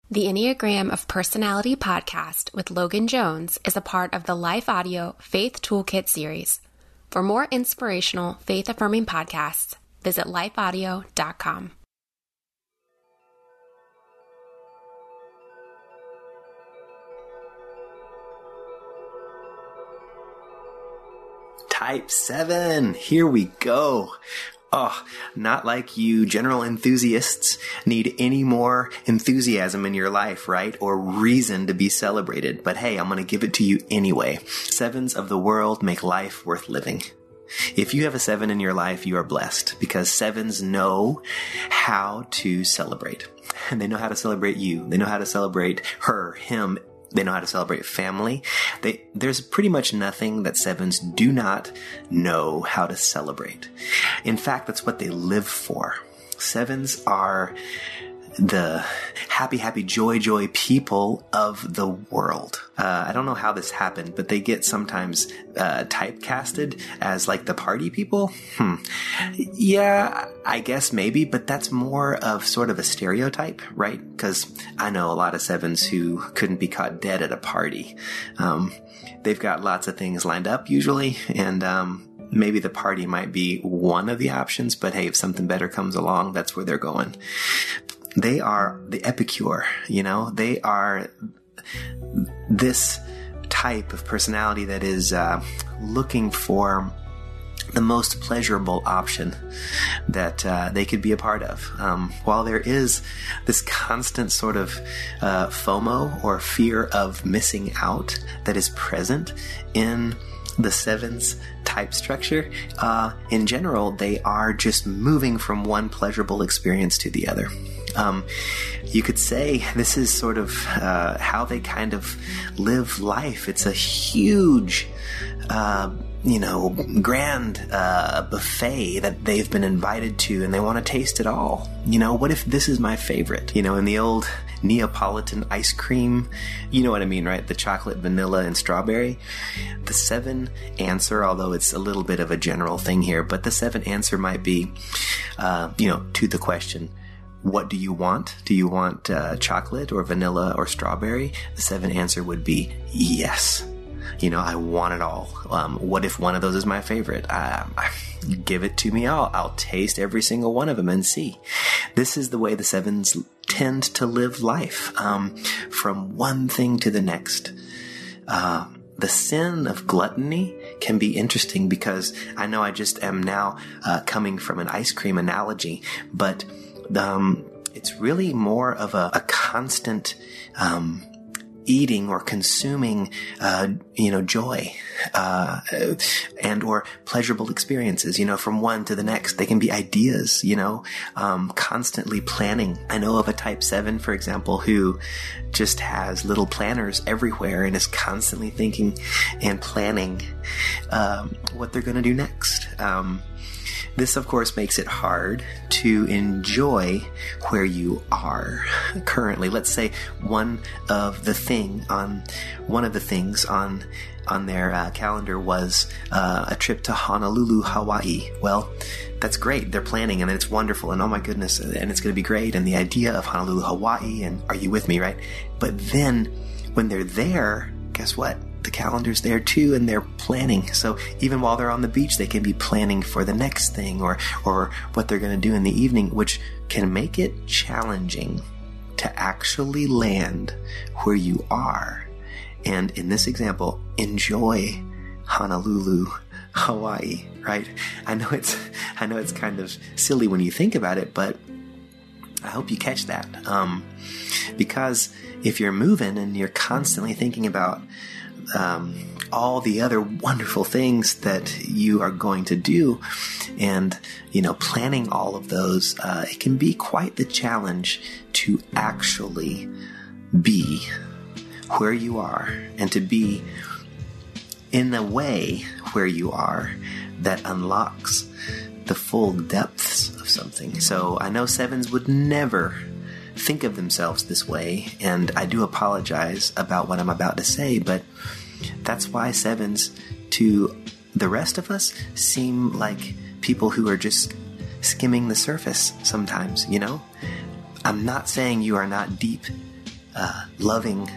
The Enneagram of Personality podcast with Logan Jones is a part of the Life Audio Faith Toolkit series. For more inspirational, faith-affirming podcasts, visit lifeaudio.com. Type 7, here we go. Oh, not like you general enthusiasts need any more enthusiasm in your life, right? Or reason to be celebrated. But hey, I'm going to give it to you anyway. 7s of the world make life worth living. If you have a 7 in your life, you are blessed because 7s know how to celebrate. And they know how to celebrate you. They know how to celebrate her, him. They know how to celebrate family. There's pretty much nothing that 7s do not know how to celebrate. In fact, that's what they live for. 7s are the happy, joy people of the world. I don't know how this happened, but they get sometimes typecasted as like the party people. Yeah, I guess maybe, but that's more of sort of a stereotype, right? Because I know a lot of 7s who couldn't be caught dead at a party. They've got lots of things lined up usually, and maybe the party might be one of the options, but hey, if something better comes along, that's where they're going. They are the epicure, you know? They are this type of personality that is looking for the most pleasurable option that they could be a part of. While there is this constant sort of FOMO or fear of missing out that is present in the 7's type structure, in general, they are just moving from one pleasurable experience to the other. You could say this is sort of how they kind of live life. It's a huge, grand buffet that they've been invited to, and they want to taste it all. You know, what if this is my favorite? You know, in the old Neapolitan ice cream, you know what I mean, right? The chocolate, vanilla, and strawberry. The 7 answer, although it's a little bit of a general thing here, but the 7 answer might be, to the question, what do you want? Do you want chocolate or vanilla or strawberry? The 7 answer would be yes. You know, I want it all. What if one of those is my favorite? Give it to me all. I'll taste every single one of them and see. This is the way the 7s tend to live life, from one thing to the next. The sin of gluttony can be interesting because I know I just am now coming from an ice cream analogy, but it's really more of a constant eating or consuming, joy, and or pleasurable experiences, from one to the next. They can be ideas, constantly planning. I know of a type 7, for example, who just has little planners everywhere and is constantly thinking and planning, what they're going to do next. This, of course, makes it hard to enjoy where you are currently. Let's say one of the things on their calendar was a trip to Honolulu, Hawaii. Well, that's great. They're planning, and it's wonderful, and oh my goodness, and it's going to be great, and the idea of Honolulu, Hawaii, and are you with me, right? But then when they're there, guess what? The calendar's there too, and they're planning. So even while they're on the beach, they can be planning for the next thing or what they're going to do in the evening, which can make it challenging to actually land where you are. And in this example, enjoy Honolulu, Hawaii, right? I know it's kind of silly when you think about it, but I hope you catch that. Because if you're moving and you're constantly thinking about all the other wonderful things that you are going to do and, planning all of those, it can be quite the challenge to actually be where you are and to be in a way where you are that unlocks the full depths of something. So I know 7s would never think of themselves this way, and I do apologize about what I'm about to say, but that's why 7s to the rest of us seem like people who are just skimming the surface sometimes, I'm not saying you are not deep loving,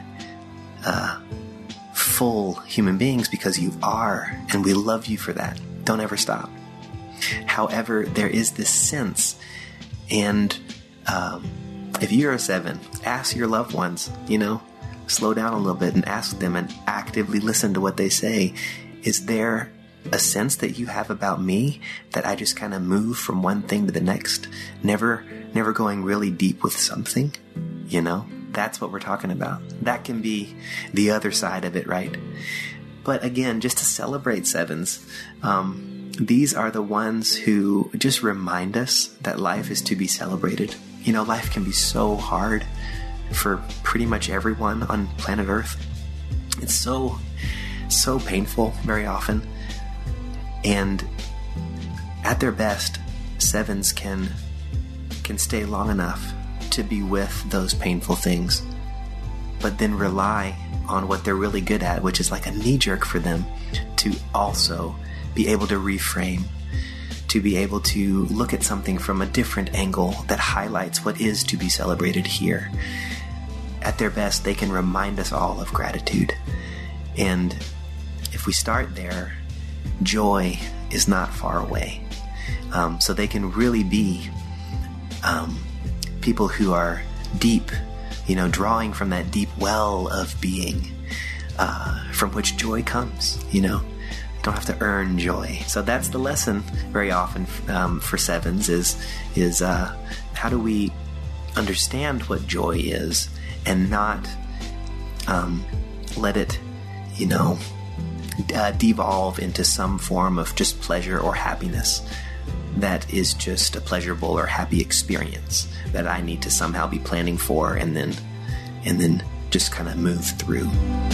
full human beings because you are, and we love you for that. Don't ever stop. However, there is this sense, and if you're a 7, ask your loved ones, slow down a little bit and ask them and actively listen to what they say. Is there a sense that you have about me that I just kind of move from one thing to the next, never going really deep with something? That's what we're talking about. That can be the other side of it, right? But again, just to celebrate 7s, these are the ones who just remind us that life is to be celebrated. Life can be so hard for pretty much everyone on planet Earth. It's so painful very often. And at their best, 7s can stay long enough to be with those painful things, but then rely on what they're really good at, which is like a knee jerk for them, to also be able to reframe, to be able to look at something from a different angle that highlights what is to be celebrated here. At their best, they can remind us all of gratitude. And if we start there, joy is not far away. So they can really be people who are deep, drawing from that deep well of being, from which joy comes, Don't have to earn joy. So that's the lesson very often for 7s is how do we understand what joy is and not let it, devolve into some form of just pleasure or happiness that is just a pleasurable or happy experience that I need to somehow be planning for and then just kind of move through.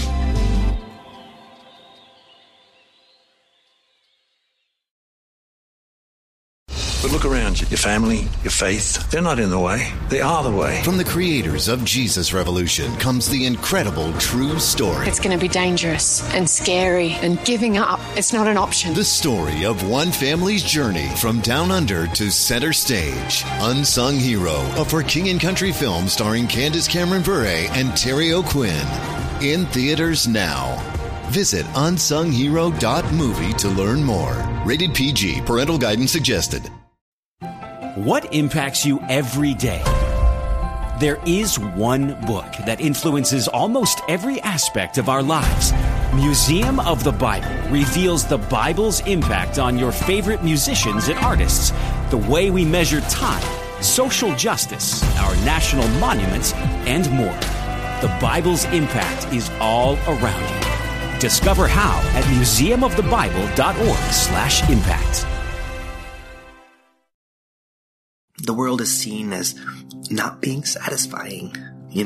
But look around you. Your family, your faith, they're not in the way. They are the way. From the creators of Jesus Revolution comes the incredible true story. It's going to be dangerous and scary, and giving up, it's not an option. The story of one family's journey from down under to center stage. Unsung Hero, a For King and Country film starring Candace Cameron Bure and Terry O'Quinn. In theaters now. Visit unsunghero.movie to learn more. Rated PG. Parental guidance suggested. What impacts you every day? There is one book that influences almost every aspect of our lives. Museum of the Bible reveals the Bible's impact on your favorite musicians and artists, the way we measure time, social justice, our national monuments, and more. The Bible's impact is all around you. Discover how at museumofthebible.org/impact. The world is seen as not being satisfying,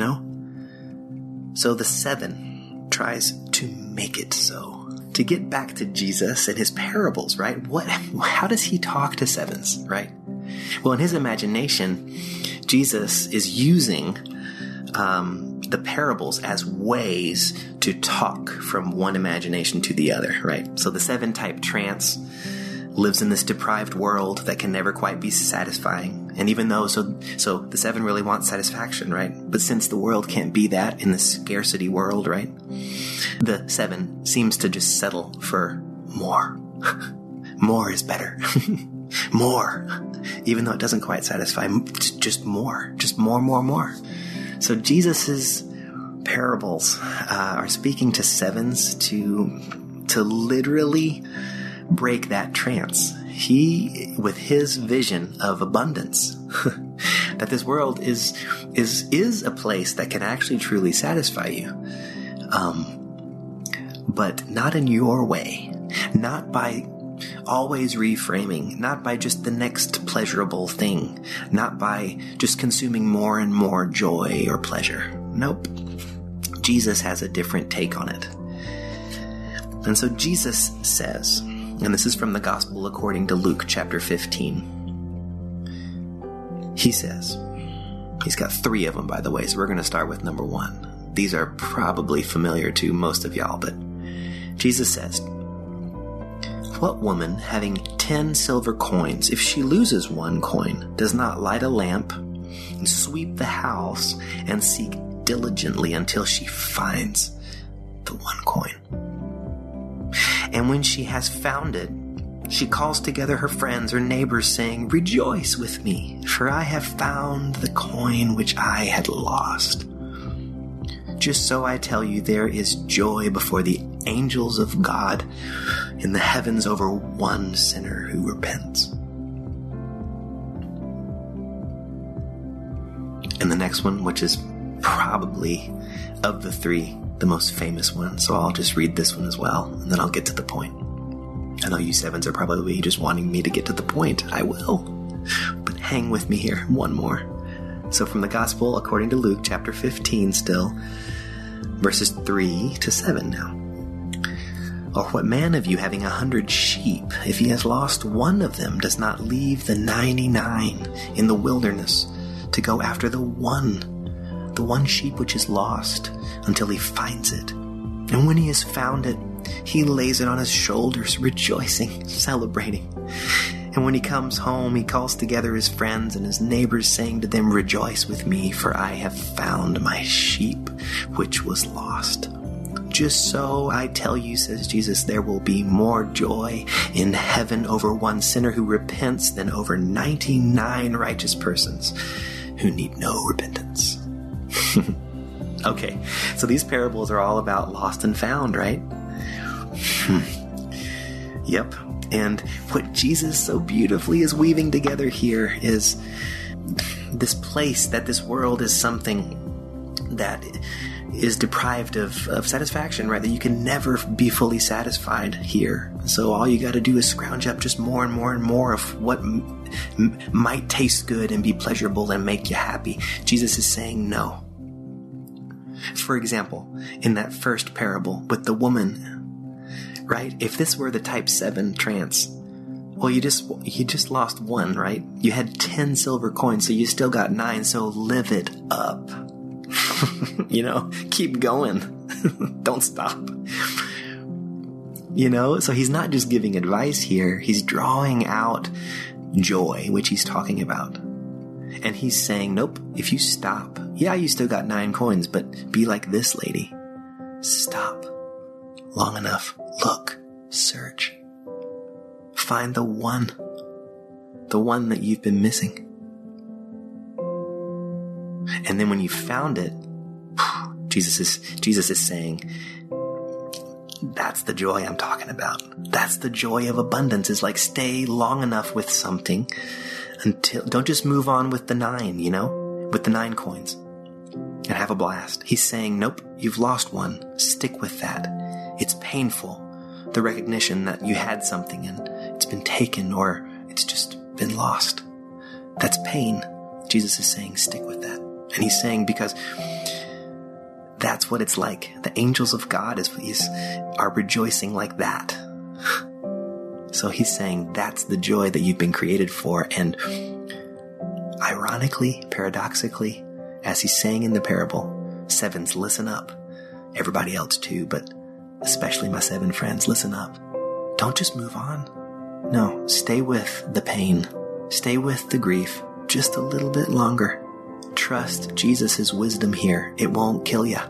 So the 7 tries to make it so. To get back to Jesus and his parables, right? How does he talk to 7s, right? Well, in his imagination, Jesus is using the parables as ways to talk from one imagination to the other, right? So the 7-type trance lives in this deprived world that can never quite be satisfying. And even though, so the 7 really wants satisfaction, right? But since the world can't be that in the scarcity world, right? The 7 seems to just settle for more. More is better. More. Even though it doesn't quite satisfy, just more. Just more. So Jesus's parables are speaking to 7s to literally break that trance. He, with his vision of abundance, that this world is a place that can actually truly satisfy you, but not in your way, not by always reframing, not by just the next pleasurable thing, not by just consuming more and more joy or pleasure. Nope. Jesus has a different take on it. And so Jesus says, and this is from the Gospel according to Luke chapter 15. He says, he's got 3 of them, by the way, so we're going to start with number 1. These are probably familiar to most of y'all, but Jesus says, "What woman, having 10 silver coins, if she loses 1 coin, does not light a lamp and sweep the house and seek diligently until she finds the one coin. And when she has found it, she calls together her friends or neighbors, saying, "Rejoice with me, for I have found the coin which I had lost." Just so I tell you, there is joy before the angels of God in the heavens over one sinner who repents. And the next one, which is probably of the three, the most famous one, so I'll just read this one as well, and then I'll get to the point. I know you sevens are probably just wanting me to get to the point. I will. But hang with me here. One more. So from the Gospel according to Luke, chapter 15 still, verses 3 to 7 now. "Or what man of you, having 100 sheep, if he has lost one of them, does not leave the 99 in the wilderness to go after the one sheep which is lost, until he finds it? And when he has found it, he lays it on his shoulders, rejoicing, celebrating. And when he comes home, he calls together his friends and his neighbors, saying to them, 'Rejoice with me, for I have found my sheep which was lost.' Just so I tell you," says Jesus, "there will be more joy in heaven over one sinner who repents than over 99 righteous persons who need no repentance." Okay, so these parables are all about lost and found, right? Yep. And what Jesus so beautifully is weaving together here is this place that this world is something that is deprived of satisfaction, right? That you can never be fully satisfied here. So all you got to do is scrounge up just more and more and more of what might taste good and be pleasurable and make you happy. Jesus is saying no. For example, in that first parable with the woman, right? If this were the type 7 trance, well, you just lost one, right? You had 10 silver coins, so you still got 9, so live it up. Keep going. Don't stop. So he's not just giving advice here, he's drawing out joy, which he's talking about. And he's saying, nope, if you stop, yeah, you still got 9 coins, but be like this lady. Stop long enough. Look, search. Find the one that you've been missing. And then when you found it, Jesus is saying, that's the joy I'm talking about. That's the joy of abundance, is like stay long enough with something until, don't just move on with the 9, with the 9 coins and have a blast. He's saying, nope, you've lost one. Stick with that. It's painful, the recognition that you had something and it's been taken or it's just been lost. That's pain. Jesus is saying, stick with that. And he's saying, because that's what it's like. The angels of God are rejoicing like that. So he's saying that's the joy that you've been created for. And ironically, paradoxically, as he's saying in the parable, 7s, listen up. Everybody else too, but especially my 7 friends, listen up. Don't just move on. No, stay with the pain. Stay with the grief just a little bit longer. Trust Jesus' wisdom here. It won't kill you.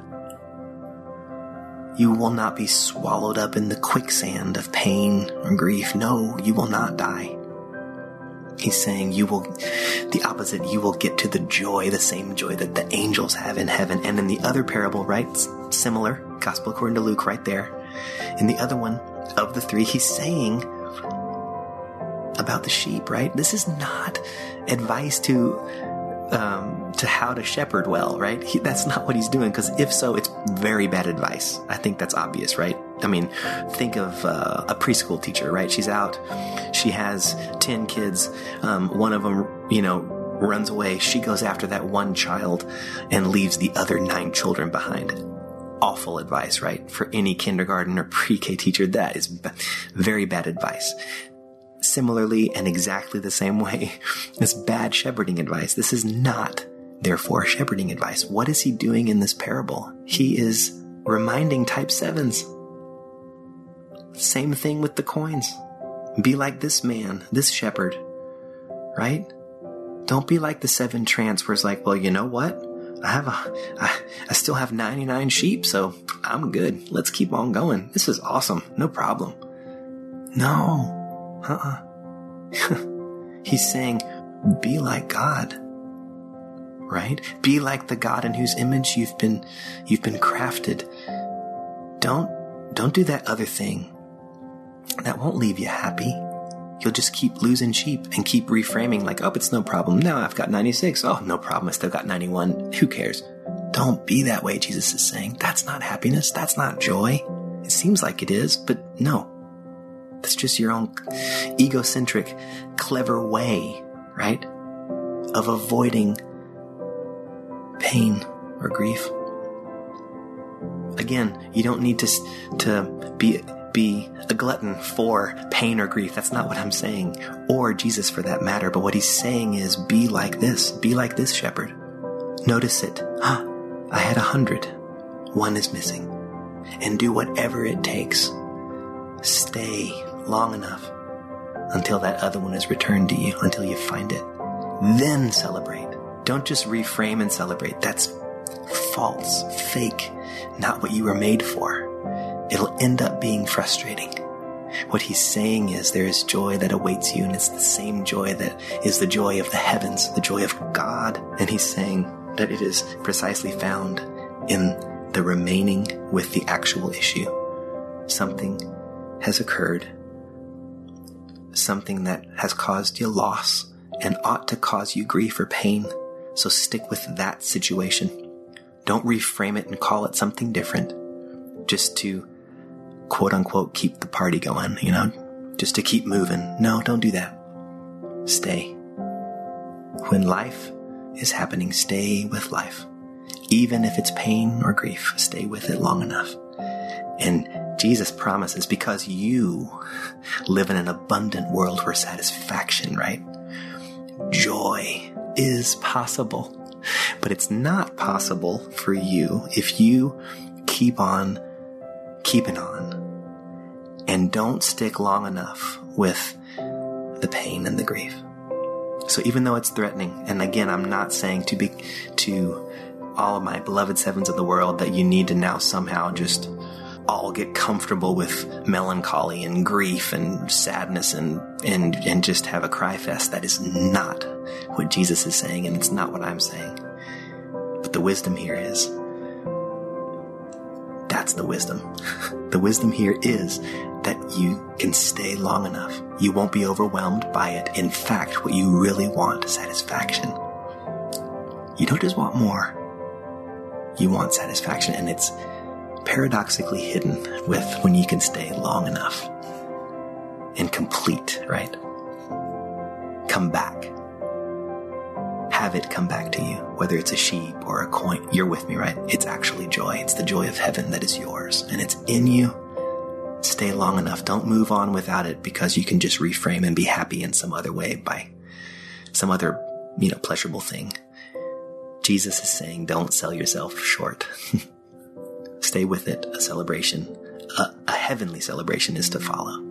You will not be swallowed up in the quicksand of pain or grief. No, you will not die. He's saying you will get to the joy, the same joy that the angels have in heaven. And in the other parable, right? Similar, Gospel according to Luke right there. In the other one of the 3, he's saying about the sheep, right? This is not advice to how to shepherd well, right? That's not what he's doing, because if so, it's very bad advice. I think that's obvious, right? I mean, think of a preschool teacher, right? She's out. She has 10 kids. One of them, runs away. She goes after that one child and leaves the other 9 children behind. Awful advice, right? For any kindergarten or pre-K teacher, that is very bad advice. Similarly, and exactly the same way, it's bad shepherding advice. This is not, therefore, shepherding advice. What is he doing in this parable? He is reminding type 7s. Same thing with the coins. Be like this man, this shepherd, right? Don't be like the 7 trance where it's like, well, you know what? I still have 99 sheep, so I'm good. Let's keep on going. This is awesome. No problem. No. He's saying, be like God, right? Be like the God in whose image you've been crafted. Don't do that other thing. That won't leave you happy. You'll just keep losing sheep and keep reframing like, oh, it's no problem. Now I've got 96. Oh, no problem. I still got 91. Who cares? Don't be that way, Jesus is saying. That's not happiness. That's not joy. It seems like it is, but no. That's just your own egocentric, clever way, right, of avoiding pain or grief. Again, you don't need to be a glutton for pain or grief. That's not what I'm saying, or Jesus for that matter. But what he's saying is, be like this shepherd. Notice it. I had 100. One is missing. And do whatever it takes. Stay long enough until that other one is returned to you, until you find it. Then celebrate. Don't just reframe and celebrate. That's false, fake, not what you were made for. It'll end up being frustrating. What he's saying is there is joy that awaits you, and it's the same joy that is the joy of the heavens, the joy of God. And he's saying that it is precisely found in the remaining with the actual issue. Something has occurred, something that has caused you loss and ought to cause you grief or pain. So stick with that situation. Don't reframe it and call it something different just to, quote unquote, keep the party going, just to keep moving. No, don't do that. Stay. When life is happening, stay with life. Even if it's pain or grief, stay with it long enough. And Jesus promises, because you live in an abundant world where satisfaction, right? Joy is possible. But it's not possible for you if you keep on keeping on and don't stick long enough with the pain and the grief. So even though it's threatening, and again, I'm not saying to all of my beloved sevens of the world that you need to now somehow just all get comfortable with melancholy and grief and sadness and just have a cry fest. That is not what Jesus is saying, and it's not what I'm saying. But the wisdom here is, that's the wisdom. The wisdom here is that you can stay long enough. You won't be overwhelmed by it. In fact, what you really want is satisfaction. You don't just want more. You want satisfaction, and it's paradoxically hidden with when you can stay long enough and complete, right? Come back. Have it come back to you, whether it's a sheep or a coin. You're with me, right? It's actually joy. It's the joy of heaven that is yours, and it's in you. Stay long enough. Don't move on without it because you can just reframe and be happy in some other way by some other, pleasurable thing. Jesus is saying, don't sell yourself short. Stay with it. A celebration, a heavenly celebration is to follow.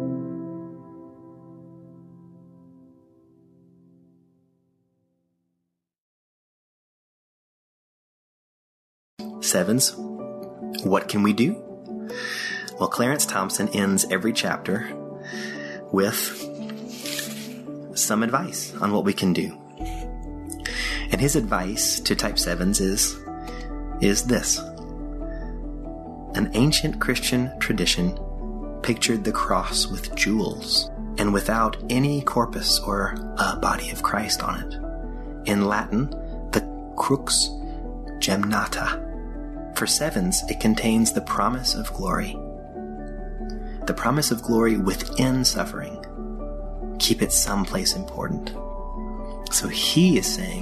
Sevens, what can we do? Well, Clarence Thompson ends every chapter with some advice on what we can do. And his advice to type 7s is this. An ancient Christian tradition pictured the cross with jewels and without any corpus or a body of Christ on it. In Latin, the crux gemnata. For 7s, it contains the promise of glory. The promise of glory within suffering. Keep it someplace important. So he is saying,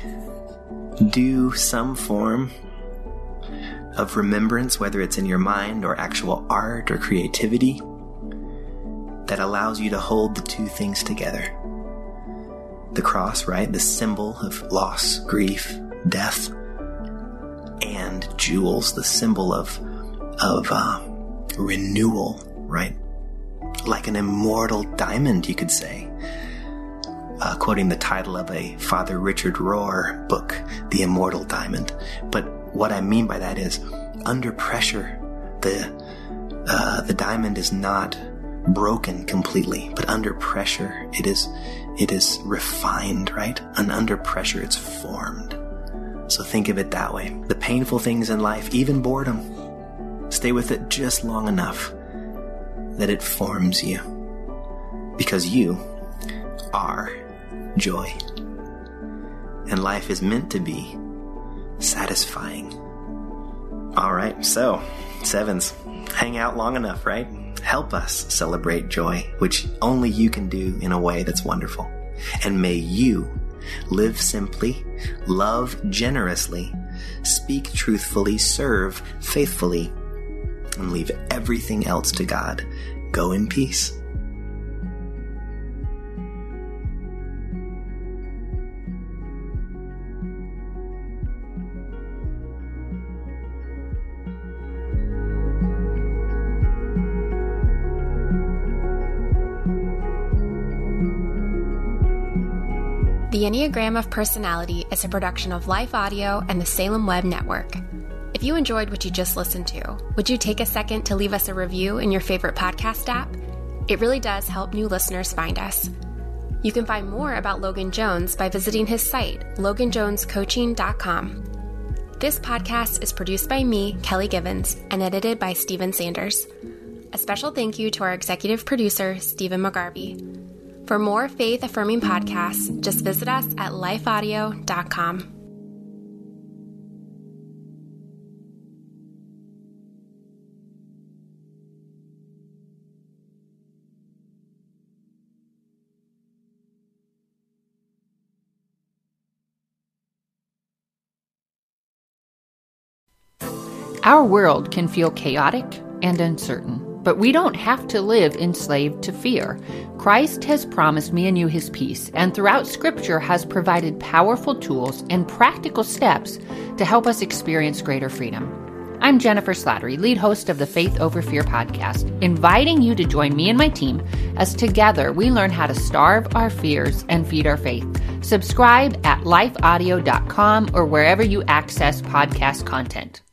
do some form of remembrance, whether it's in your mind or actual art or creativity, that allows you to hold the two things together. The cross, right? The symbol of loss, grief, death, and jewels, the symbol of renewal, right? Like an immortal diamond, you could say. quoting the title of a Father Richard Rohr book, The Immortal Diamond. But what I mean by that is, under pressure, the diamond is not broken completely, but under pressure, it is refined, right? And under pressure, it's formed. So think of it that way. The painful things in life, even boredom, stay with it just long enough that it forms you. Because you are joy. And life is meant to be satisfying. All right, so, sevens, hang out long enough, right? Help us celebrate joy, which only you can do in a way that's wonderful. And may you live simply, love generously, speak truthfully, serve faithfully, and leave everything else to God. Go in peace. The Enneagram of Personality is a production of Life Audio and the Salem Web Network. If you enjoyed what you just listened to, would you take a second to leave us a review in your favorite podcast app? It really does help new listeners find us. You can find more about Logan Jones by visiting his site, loganjonescoaching.com. This podcast is produced by me, Kelly Givens, and edited by Stephen Sanders. A special thank you to our executive producer, Stephen McGarvey. For more faith-affirming podcasts, just visit us at lifeaudio.com. Our world can feel chaotic and uncertain, but we don't have to live enslaved to fear. Christ has promised me and you his peace, and throughout Scripture has provided powerful tools and practical steps to help us experience greater freedom. I'm Jennifer Slattery, lead host of the Faith Over Fear podcast, inviting you to join me and my team as together we learn how to starve our fears and feed our faith. Subscribe at lifeaudio.com or wherever you access podcast content.